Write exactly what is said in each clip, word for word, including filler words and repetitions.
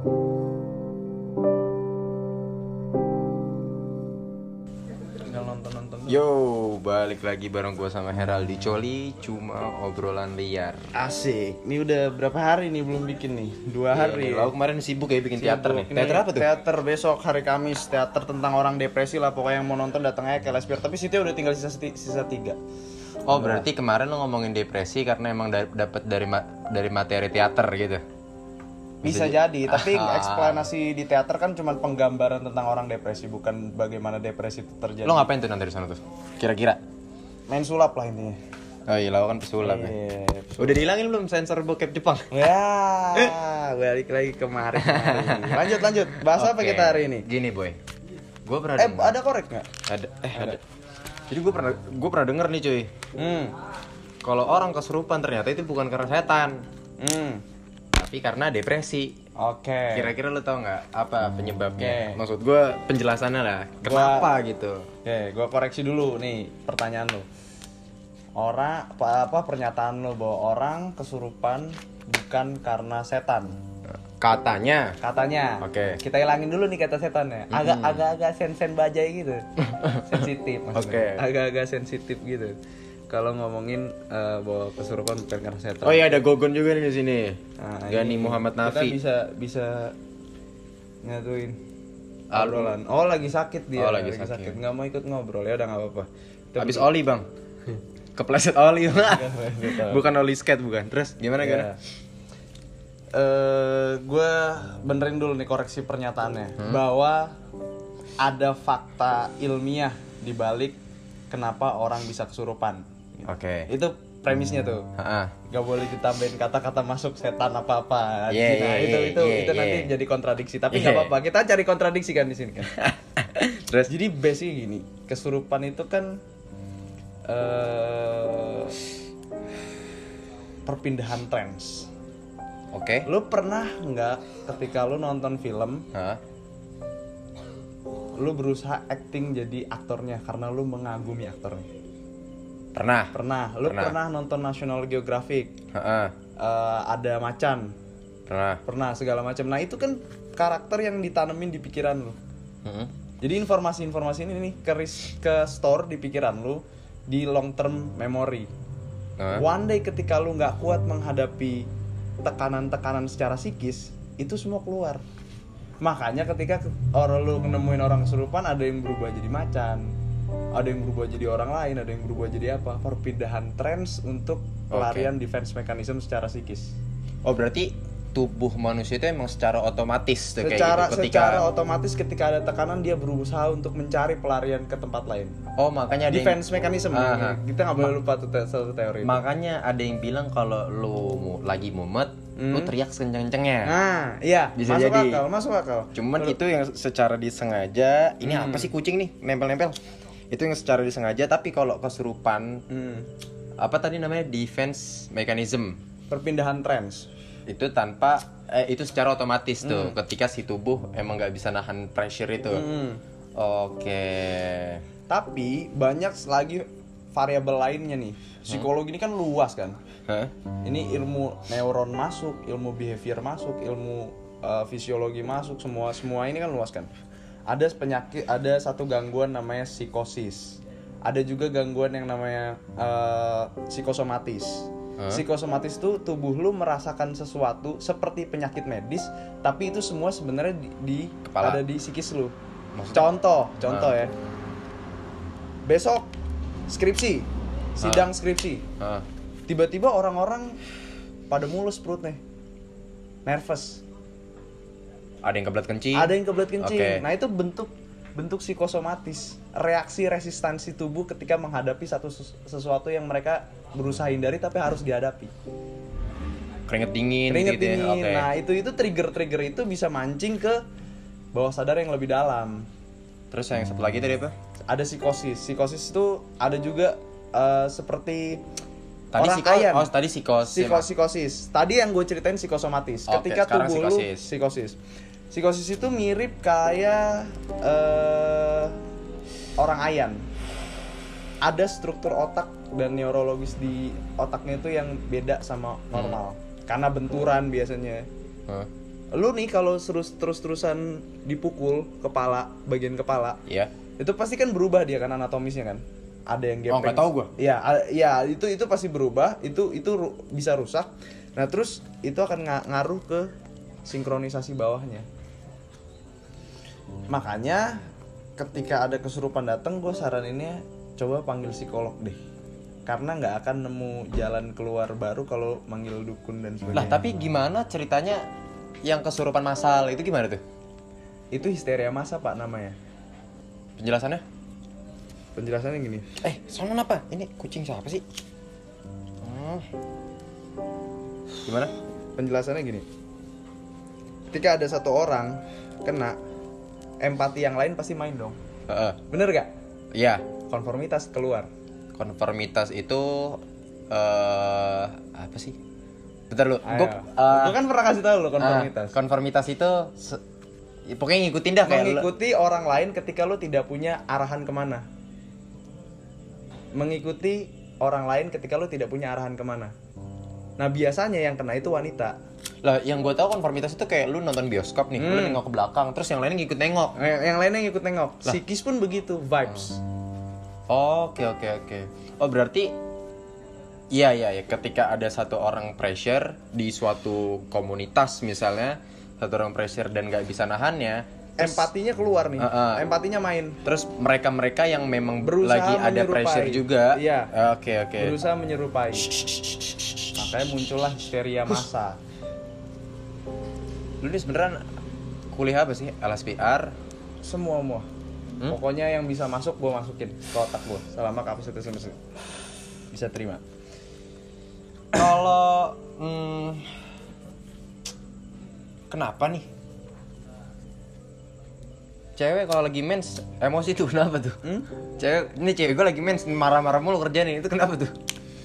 Yo, balik lagi bareng gue sama Heraldi Coli, cuma obrolan liar. Asik, ini udah berapa hari nih belum bikin nih? Dua hari. Iya, lo kemarin sibuk ya bikin Sibuk. teater nih. Ini Teater apa tuh? Teater besok hari Kamis, teater tentang orang depresi lah. Pokoknya yang mau nonton datang aja ke Lespier. Tapi situ udah tinggal sisa sisa tiga. Oh, berarti kemarin lo ngomongin depresi karena emang da- dapat dari ma- dari materi teater gitu. Bisa Bisa jadi, tapi Ah. eksplanasi di teater kan cuma penggambaran tentang orang depresi, bukan bagaimana depresi itu terjadi. Lo ngapain tuh nanti di sana tuh? Kira-kira? Main sulap lah intinya. Oh iya, lo kan pesulap ya. Iya. Udah dihilangin belum sensor bokep Jepang? Ya, balik lagi kemarin. Lanjut lanjut. Bahas apa Oke. kita hari ini? Gini boy, gue pernah Eh, denger- ada korek nggak? ada eh ada. Jadi gue pernah gue pernah denger nih cuy. Hmm. Kalau orang kesurupan ternyata itu bukan karena setan, Hmm. tapi karena depresi. Oke. Kira-kira lo tau nggak apa penyebabnya? Oke. Maksud gue penjelasannya lah. Kenapa gitu? Oke, gua koreksi dulu nih pertanyaan lo. Orang apa, apa pernyataan lo bahwa orang kesurupan bukan karena setan. Katanya. Katanya. Oke. Kita hilangin dulu nih kata setannya. Agak agak agak sen-sen bajai gitu. Sensitif maksudnya. Oke. Agak-agak sensitif gitu. Kalau ngomongin eh, bahwa kesurupan bukan karena setan. Oh iya, ada Gogon juga nih di sini. Nah, Gani ini Muhammad Kita Nafi. bisa bisa nyatuin Ah, obrolan. Oh, lagi sakit dia. Oh, lagi sakit. Nggak mau ikut ngobrol ya udah nggak apa-apa. Kita Habis berdua- oli bang. Kepleset oli. Betul. Bukan oli skate bukan. Terus gimana Ya. gimana? Eh, gue benerin dulu nih koreksi pernyataannya Hmm? bahwa ada fakta ilmiah di balik kenapa orang bisa kesurupan. Oke. Itu premisnya tuh. Heeh. Gak boleh ditambahin kata-kata masuk setan apa-apa. Yeah, nah, yeah, itu yeah, itu yeah, itu nanti yeah. jadi kontradiksi. Tapi nggak Yeah. apa-apa. Kita cari kontradiksi kan di sini kan. Terus? Jadi basic gini, kesurupan itu kan eh perpindahan trans. Oke. Lu pernah nggak ketika lu nonton film, Hah? lu berusaha acting jadi aktornya karena lu mengagumi aktornya? Pernah. Pernah. Lu Pernah. pernah, nonton National Geographic, Heeh. eh, ada macan, Pernah. pernah segala macam. Nah itu kan karakter yang ditanemin di pikiran lu. Heeh. Jadi informasi-informasi ini nih ke, ris- ke store di pikiran lu di long term memory. Heeh. One day ketika lu nggak kuat menghadapi tekanan-tekanan secara psikis, itu semua keluar. Makanya ketika ke- orang lu nemuin orang kesurupan, ada yang berubah jadi macan, ada yang berubah jadi orang lain, ada yang berubah jadi apa? Perpindahan trans untuk pelarian defense mechanism secara psikis. Oh berarti tubuh manusia itu emang secara otomatis tuh kayak Secara gitu ketika secara otomatis ketika ada tekanan dia berusaha untuk mencari pelarian ke tempat lain. oh makanya ada yang, Defense mechanism. Aha. Kita nggak boleh lupa tuh te- satu teori. itu. makanya ada yang bilang kalau lu mu- lagi mumet lu Hmm. teriak sekenceng-kencengnya. Nah, iya, Bisa masuk jadi. akal, masuk akal. Cuman Lu- itu yang secara disengaja. Ini Hmm. apa sih kucing nih nempel-nempel? Itu yang secara disengaja. Tapi kalau kesurupan Hmm. apa tadi namanya defense mechanism Perpindahan trans. itu tanpa eh, itu secara otomatis tuh ketika si tubuh emang nggak bisa nahan pressure itu. Hmm. Oke. Tapi banyak lagi variabel lainnya nih. Psikologi ini kan luas kan. Hah? Ini ilmu neuron masuk, ilmu behavior masuk, ilmu uh, fisiologi masuk, semua semua ini kan luas kan. Ada penyakit, ada satu gangguan namanya psikosis. Ada juga gangguan yang namanya uh, psikosomatis. Hah? Psikosomatis itu tubuh lu merasakan sesuatu seperti penyakit medis, tapi itu semua sebenarnya di, di Kepala. ada di psikis lu. Maksudnya? Contoh, contoh Hah? ya. Besok skripsi, sidang skripsi. Hah? Tiba-tiba orang-orang pada mulus perutnya, nervous, Ada yang kebelet kencing. ada yang kebelet kencing. Oke. Nah itu bentuk bentuk psikosomatis, reaksi resistansi tubuh ketika menghadapi satu sesu- sesuatu yang mereka berusaha hindari tapi harus dihadapi. Keringet dingin Keringet gitu ya. dingin. Oke. Nah itu itu trigger-trigger itu bisa mancing ke bawah sadar yang lebih dalam. Terus yang satu lagi tadi apa? Ada psikosis. Psikosis itu ada juga eh, seperti Tadi orang psiko, ayan. oh tadi psikosis. Psikosis. Tadi yang gue ceritain psikosomatis. Oke, Ketika sekarang tubuh psikosis. lu psikosis. Psikosis itu mirip kayak eh, orang ayan. Ada struktur otak dan neurologis di otaknya itu yang beda sama normal. Karena benturan biasanya. Hah? lu nih kalau terus terus-terusan dipukul kepala, bagian kepala, Iya. itu pasti kan berubah dia kan anatomisnya kan. Ada yang gepeng. Oh, nggak tahu gua. Iya, a- iya itu itu pasti berubah, itu itu ru- bisa rusak. Nah, terus itu akan nga- ngaruh ke sinkronisasi bawahnya. Makanya ketika ada kesurupan datang, gue saraninnya coba panggil psikolog deh. Karena nggak akan nemu jalan keluar baru kalau manggil dukun dan sebagainya. Lah, tapi gimana ceritanya yang kesurupan massal itu gimana tuh? Itu histeria massa, Pak, namanya. Penjelasannya? Penjelasannya gini. Eh, soalnya apa? Ini kucing siapa sih? Hmm. Gimana? Penjelasannya gini. Ketika ada satu orang kena, empati yang lain pasti main dong. Heeh. Bener gak? Iya. Konformitas keluar. Konformitas itu eh apa sih? Bentar lu. Ayo. Gua Gua eh, kan pernah kasih tahu lo konformitas. ah, konformitas itu se- ya, pokoknya ngikutin dah kayak lu- Mengikuti orang lain ketika lo tidak punya arahan kemana. Mengikuti orang lain ketika lo tidak punya arahan kemana. Nah, biasanya yang kena itu wanita. Lah, yang gue tahu konformitas itu kayak lu nonton bioskop nih, lu Hmm. nengok ke belakang, terus yang lain ngikut nengok. Yang, yang lainnya ngikut nengok. Psikis pun begitu, vibes. Oke, oke, oke. Oh, berarti iya, iya, ya. Ketika ada satu orang pressure di suatu komunitas misalnya, satu orang pressure dan nggak bisa nahannya, terus- Empatinya keluar nih. Uh-uh. Empatinya main. terus mereka-mereka yang memang Berusaha lagi ada menyerupai. pressure juga. Iya. Oke, oke. Berusaha menyerupai. Makanya muncullah histeria massa. Lu ini sebenarnya kuliah apa sih? L S P R? Semua semua. Hmm? Pokoknya yang bisa masuk gue masukin ke otak gue selama kapasitas mesin bisa terima. Kalau hmm, kenapa nih? Cewek kalau lagi mens emosi tuh kenapa tuh? Hmm? Cewek, ini cewek gue lagi mens marah-marah mulu kerjaan ini, itu kenapa tuh?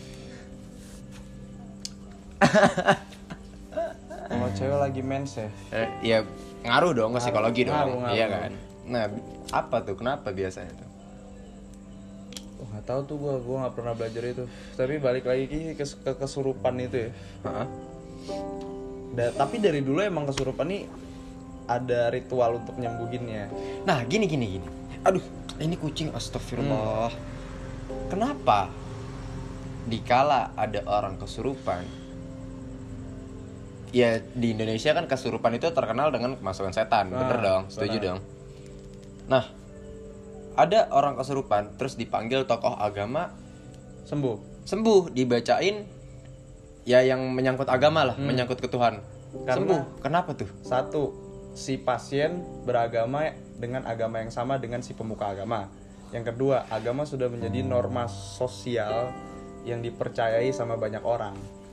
Kalau cewek lagi mens ya. Eh, ya ngaruh dong ke psikologi dong, Ngaruh, ngaruh. iya kan? Nah, apa tuh? Kenapa biasanya tuh? Oh, nggak tahu tuh gue, gue nggak pernah belajar itu. Tapi balik lagi ke, ke kesurupan itu ya. Hah? Da- tapi dari dulu emang kesurupan nih ada ritual untuk nyembuhinnya. Nah, gini gini gini. Aduh, ini kucing, astagfirullah. Kenapa dikala ada orang kesurupan? Ya, di Indonesia kan kesurupan itu terkenal dengan kemasukan setan, Nah, bener dong, setuju benar. dong. Nah, ada orang kesurupan terus dipanggil tokoh agama, Sembuh. sembuh, dibacain ya yang menyangkut agama lah, Hmm. menyangkut ke Tuhan. Karena- Sembuh. Kenapa tuh? Satu, si pasien beragama dengan agama yang sama dengan si pemuka agama. Yang kedua, agama sudah menjadi norma sosial yang dipercayai sama banyak orang.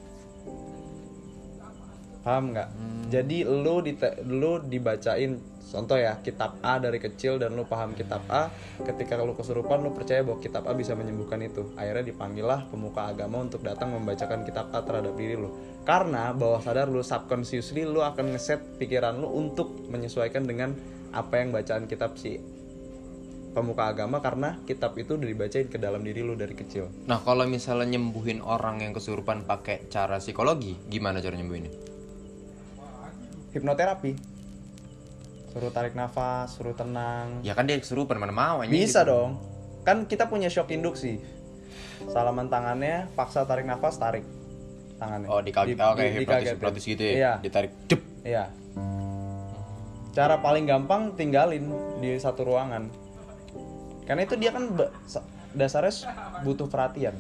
Paham nggak? Jadi lu dite- lu dibacain, contoh ya, kitab A dari kecil dan lu paham kitab A. Ketika lu kesurupan, lu percaya bahwa kitab A bisa menyembuhkan itu. Akhirnya dipanggillah pemuka agama untuk datang membacakan kitab A terhadap diri lu. Karena bawah sadar lu, subconsciously lu akan ngeset pikiran lu untuk menyesuaikan dengan apa yang bacaan kitab si pemuka agama, karena kitab itu udah dibacain ke dalam diri lu dari kecil. Nah, kalau misalnya nyembuhin orang yang kesurupan pakai cara psikologi, gimana cara nyembuhinnya? Hipnoterapi. Suruh tarik nafas, suruh tenang. Ya kan dia kesurupan, mana mau anjing Bisa gitu. dong. Kan kita punya shock induksi. Salaman tangannya, paksa tarik nafas, tarik tangannya. Oh, dikaget. Di- Oh, kayak di- hipnotis, dikagetin. hipnotis gitu ya. Iya. Ditarik. Dep. Iya. Cara paling gampang tinggalin di satu ruangan. Karena itu dia kan be- sa- dasarnya s- butuh perhatian.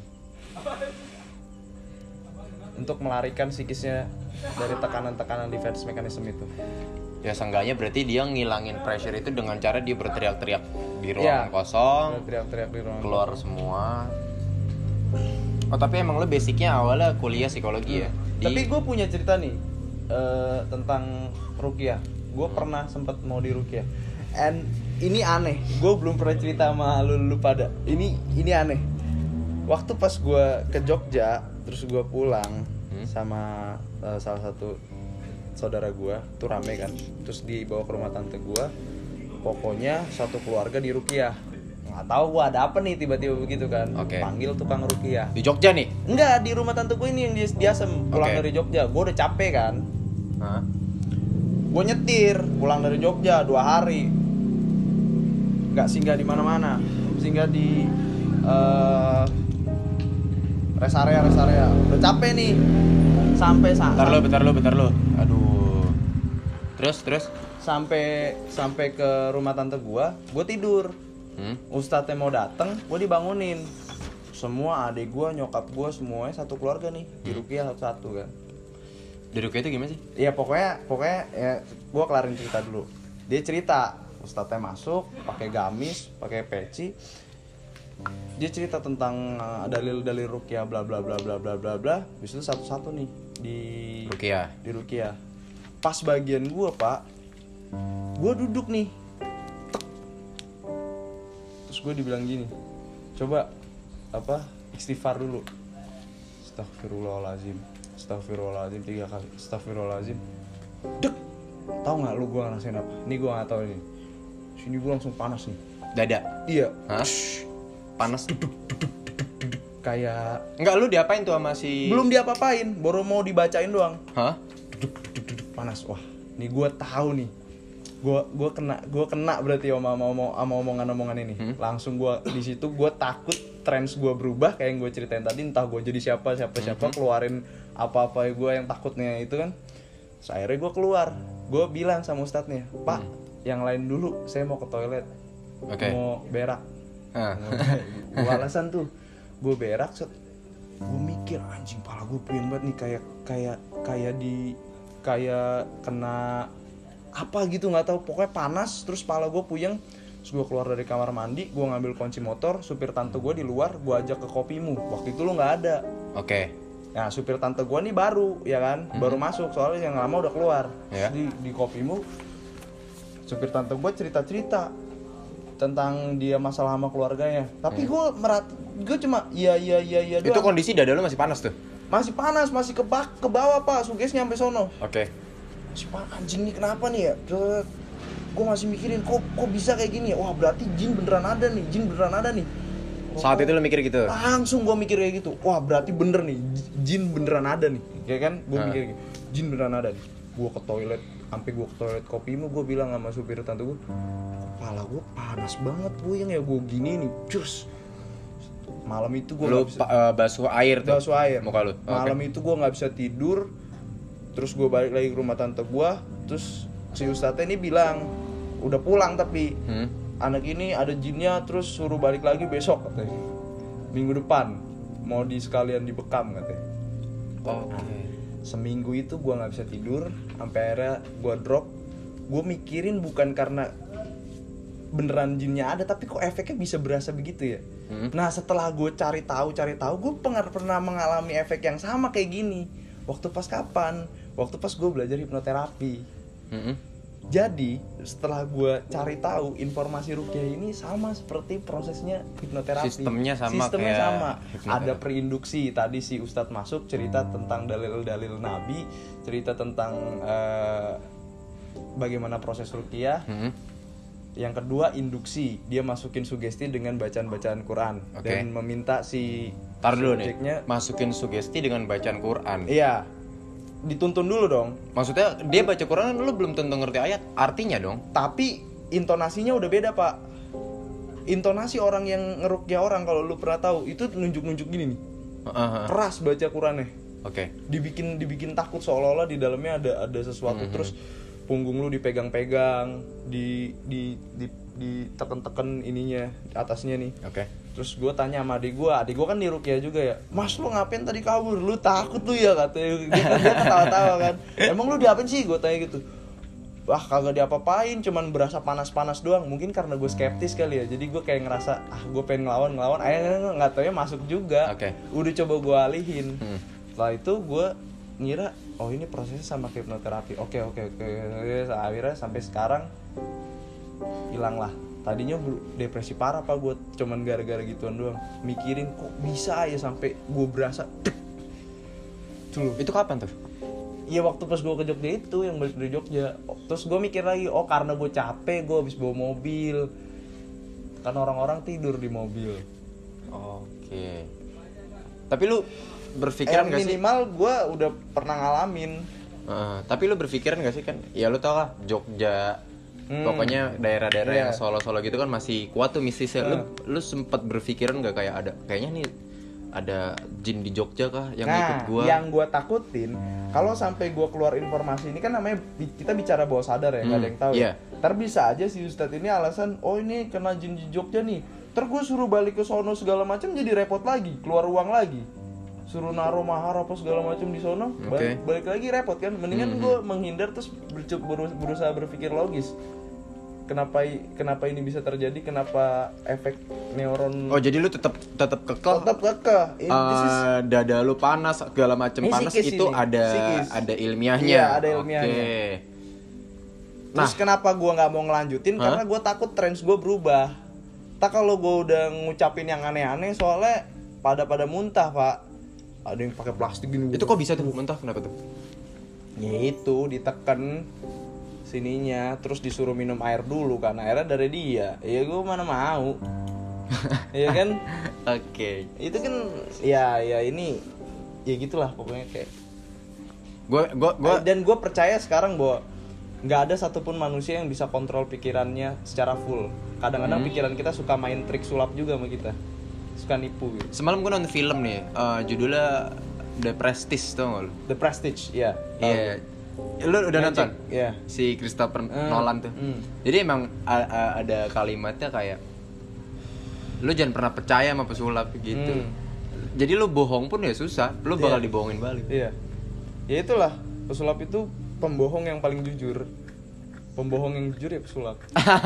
Untuk melarikan psikisnya dari tekanan-tekanan defense mechanism itu. Ya seenggaknya berarti dia ngilangin pressure itu dengan cara dia berteriak-teriak di ruangan Iya. kosong, Teriak-teriak di ruangan. keluar semua. Oh, tapi emang lo basicnya awalnya kuliah psikologi ya? Di- Tapi gue punya cerita nih eh, tentang ruqyah. Gue pernah sempet mau di ruqyah. And ini aneh. Gue belum pernah cerita sama lu, lu pada. Ini ini aneh. Waktu pas gue ke Jogja, terus gue pulang Hmm? sama eh, salah satu saudara gue, tuh rame kan. Terus dibawa ke rumah tante gue. Pokoknya satu keluarga di ruqyah. Nggak tahu gue ada apa nih tiba-tiba begitu kan. Oke. Panggil tukang ruqyah. di Jogja nih? Enggak, di rumah tante gue ini yang dia, dia sem- pulang Oke. dari Jogja. Gue udah capek kan. Hah? Gue nyetir pulang dari Jogja dua hari, nggak singgah di mana-mana, singgah di uh, rest area rest area. Udah capek nih, sampai saat. Bentar lo, bentar lo, bentar lo. Aduh. Terus, terus. Sampai sampai ke rumah tante gue, gue tidur. Hmm? Ustadznya mau dateng, gue dibangunin. Semua adik gue, nyokap gue, semuanya satu keluarga nih, di rukiah satu-satu kan. Di rukiah itu gimana sih? Iya pokoknya, pokoknya ya gue kelarin cerita dulu. Dia cerita, ustadznya masuk, pakai gamis, pakai peci. Dia cerita tentang uh, dalil-dalil rukiah, bla bla bla bla bla bla bla. Habis itu satu-satu nih di rukiah. Di rukiah. Pas bagian gue pak, gue duduk nih. Tek. Terus gue dibilang gini, coba apa istighfar dulu. Astagfirullahaladzim, astagfirullahaladzim tiga kali, astagfirullahaladzim. Dek, tahu nggak lu gue ngerasain apa? Nih gue nggak tahu ini. Sini gue langsung panas nih. Dada. Iya. Hah? Panas. Duduk, duduk, duduk, duduk. Kayak. Enggak, lu diapain tuh sama si? Belum diapa-apain, baru mau dibacain doang. Hah? Duduk, duduk, duduk, panas. Wah, nih gue tahu nih. Gue gue kena gue kena berarti sama sama sama omongan-omongan ini. Hmm? Langsung gue di situ gue takut trends gue berubah kayak yang gue ceritain tadi, entah gue jadi siapa siapa siapa hmm. keluarin apa-apa gue yang takutnya itu kan. Terus akhirnya gue keluar, gue bilang sama ustadznya, Pak, hmm. yang lain dulu, saya mau ke toilet, okay. mau berak. Ah. Gue alasan tuh, gue berak, set, gue mikir anjing pala gue puyeng banget nih kayak kayak kayak di kayak kena apa gitu nggak tahu, pokoknya panas, terus pala gue puyeng. Terus gue keluar dari kamar mandi, gue ngambil kunci motor, supir tante gue di luar, gue ajak ke Kopimu. Waktu itu lo nggak ada. Oke. Okay. Nah supir tante gue nih baru, ya kan, mm-hmm. baru masuk soalnya yang lama udah keluar. Yeah. Di di Kopimu, supir tante gue cerita-cerita tentang dia masalah sama keluarganya. Tapi hmm. gue merat, gue cuma iya iya iya iya doang. Itu kondisi dada lo masih panas tuh? Masih panas, masih ke bak ke bawah pak, sugesnya sampai sono. Oke. Okay. Si pak anjing nih kenapa nih ya? Gue masih mikirin kok kok bisa kayak gini ya? Wah berarti jin beneran ada nih, jin beneran ada nih. Saat itu lo mikir gitu? Langsung gue mikir kayak gitu. Wah berarti bener nih, jin beneran ada nih. Kayak kan? Gue uh. mikir gitu, jin beneran ada nih. Gue ke toilet, sampai gue ke toilet Kopimu, gue bilang sama supir tante gue, kepala gue panas banget puyeng ya gue gini nih, cus. Malam itu gue nggak bisa. Uh, basuh air tuh? Basuh air. Muka lu? Malam okay. itu gue nggak bisa tidur. Terus gue balik lagi ke rumah tante gue. Terus si ustadznya ini bilang, udah pulang tapi hmm? anak ini ada jinnya, terus suruh balik lagi besok katanya. Minggu depan mau di sekalian dibekam katanya. Oh, oke. Okay. Seminggu itu gue nggak bisa tidur, sampai akhirnya gue drop. Gue mikirin bukan karena beneran jinnya ada, tapi kok efeknya bisa berasa begitu ya. Hmm. Nah setelah gue cari tahu cari tahu, gue pernah mengalami efek yang sama kayak gini. Waktu pas kapan? Waktu pas gue belajar hipnoterapi. Hmm. Jadi setelah gue cari tahu, informasi ruqyah ini sama seperti prosesnya hipnoterapi. Sistemnya sama. Sistemnya kayak sama. Ada perinduksi. Tadi si ustadz masuk cerita tentang dalil-dalil Nabi, cerita tentang uh, bagaimana proses ruqyah. Hmm. Yang kedua induksi, dia masukin sugesti dengan bacaan-bacaan Quran. Okay. Dan meminta si Tar dulu nih, masukin sugesti dengan bacaan Quran. Iya. Dituntun dulu dong. Maksudnya dia baca Quran, lu belum tentu ngerti ayat artinya dong. Tapi intonasinya udah beda pak. Intonasi orang yang ngeruqyah orang, kalau lu pernah tahu, itu nunjuk-nunjuk gini nih. Uh-huh. Keras baca Qurannya. Oke. Okay. Dibikin dibikin takut seolah-olah di dalamnya ada ada sesuatu. Mm-hmm. Terus punggung lu dipegang-pegang, di di di ditekan-tekan ininya atasnya nih. Oke. Okay. Terus gue tanya sama adik gue, adik gue kan di ruqyah juga ya. Mas lu ngapain tadi kabur? Lu takut lu ya katanya. Dia, dia ketawa-tawa kan. Emang lu diapain sih? Gue tanya gitu. Wah kagak diapa-apain, cuman berasa panas-panas doang. Mungkin karena gue skeptis kali ya. Jadi gue kayak ngerasa, ah gue pengen ngelawan ngelawan. Akhirnya nggak taunya masuk juga. Oke. Okay. Udah coba gue alihin. Hmm. Setelah itu gue ngira, oh ini prosesnya sama kayak hipnoterapi. Oke oke oke. Akhirnya sampai sekarang hilang lah. Tadinya depresi parah pak gue, cuman gara-gara gituan doang. Mikirin kok bisa ya sampai gue berasa. Tuh. Itu kapan tuh? Iya waktu pas gue ke Jogja itu, yang balik dari Jogja. Terus gue mikir lagi, oh karena gue capek, gue habis bawa mobil. Kan orang-orang tidur di mobil. Oke. Tapi lu berpikiran eh, gak sih? Minimal gue udah pernah ngalamin. Uh, tapi lu berpikiran gak sih kan? Ya lu tau lah Jogja, hmm. pokoknya daerah-daerah yeah. yang Solo-Solo gitu kan masih kuat tuh mistisnya. Uh. Lu lu sempat berpikiran gak kayak ada kayaknya nih ada jin di Jogja kah yang nah, ikut gua? Yang gua takutin kalau sampai gua keluar informasi ini kan namanya kita bicara bawah sadar ya, nggak hmm. ada yang tahu. Yeah. Ya. Ntar bisa aja si Ustadz ini alasan, oh ini kena jin di Jogja nih. Ntar gua suruh balik ke sono segala macam jadi repot lagi, keluar uang lagi. Suruh naruh mahar apa segala macam di sono, okay. balik, balik lagi repot kan. Mendingan mm-hmm. gua menghindar terus berusaha berpikir logis. Kenapa kenapa ini bisa terjadi? Kenapa efek neuron? Oh jadi lu tetap tetap kekeh. Tetap kekeh. Uh, is... Dada lu panas segala macam panas itu ini. ada Sikis. ada ilmiahnya. Iya ada ilmiahnya. Okay. Terus nah. kenapa gua nggak mau ngelanjutin? Huh? Karena gua takut trends gua berubah. Tak kalau gua udah ngucapin yang aneh-aneh soalnya pada pada muntah pak. Ada yang pakai plastik gini. Itu kok bisa tuh muntah? Kenapa tuh? Ya itu ditekan sininya terus disuruh minum air dulu karena airnya dari dia. Ya gue mana mau. Iya kan? Oke. Okay. Itu kan ya ya ini ya gitulah pokoknya kayak gua gua gua dan gue percaya sekarang bahwa nggak ada satupun manusia yang bisa kontrol pikirannya secara full. Kadang-kadang hmm. pikiran kita suka main trik sulap juga sama kita. Suka nipu gitu. Semalam gue nonton film nih, uh, judulnya The Prestige, tau gak lu? The Prestige, iya. Yeah. Iya. Yeah. Lu udah Magic. Nonton? Iya. Yeah. Si Christopher uh, Nolan tuh. Mm. Jadi emang a- a- ada kalimatnya kayak lu jangan pernah percaya sama pesulap gitu. Mm. Jadi lu bohong pun ya susah, lu bakal yeah. dibohongin balik. Iya. Yeah. Ya itulah, pesulap itu pembohong yang paling jujur. Pembohong yang jujur ya pesulap.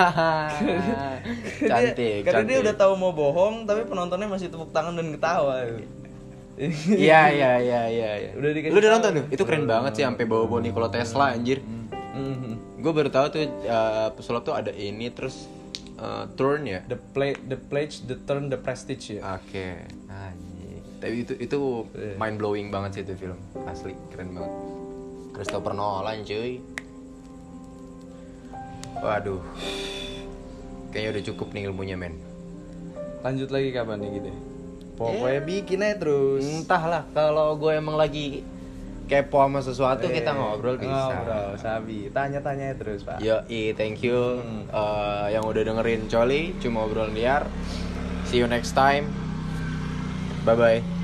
Cantik. Karena cantik. Dia udah tahu mau bohong, tapi penontonnya masih tepuk tangan dan ketawa. Iya iya iya iya. Udah Lu udah nonton tuh? Itu keren uh, banget sih sampai bawa-bawa Nikola Tesla anjir. Mm-hmm. Gue baru tahu tuh uh, pesulap tuh ada ini terus uh, turn ya. The play the pledge, the turn, the prestige ya. Oke. Okay. Anjir. Tapi itu itu mind blowing banget sih itu film. Asli keren banget. Christopher Nolan cuy. Waduh. Kayaknya udah cukup nih ilmunya men. Lanjut lagi kapan nih gitu? Pokoknya eh, bikin aja terus. Entahlah, kalau gue emang lagi kepo sama sesuatu eh, kita ngobrol bisa. Ngobrol, sabi. Tanya-tanya terus, Pak. Yo, thank you hmm. uh, yang udah dengerin Coli, cuma obrolan liar. See you next time. Bye bye.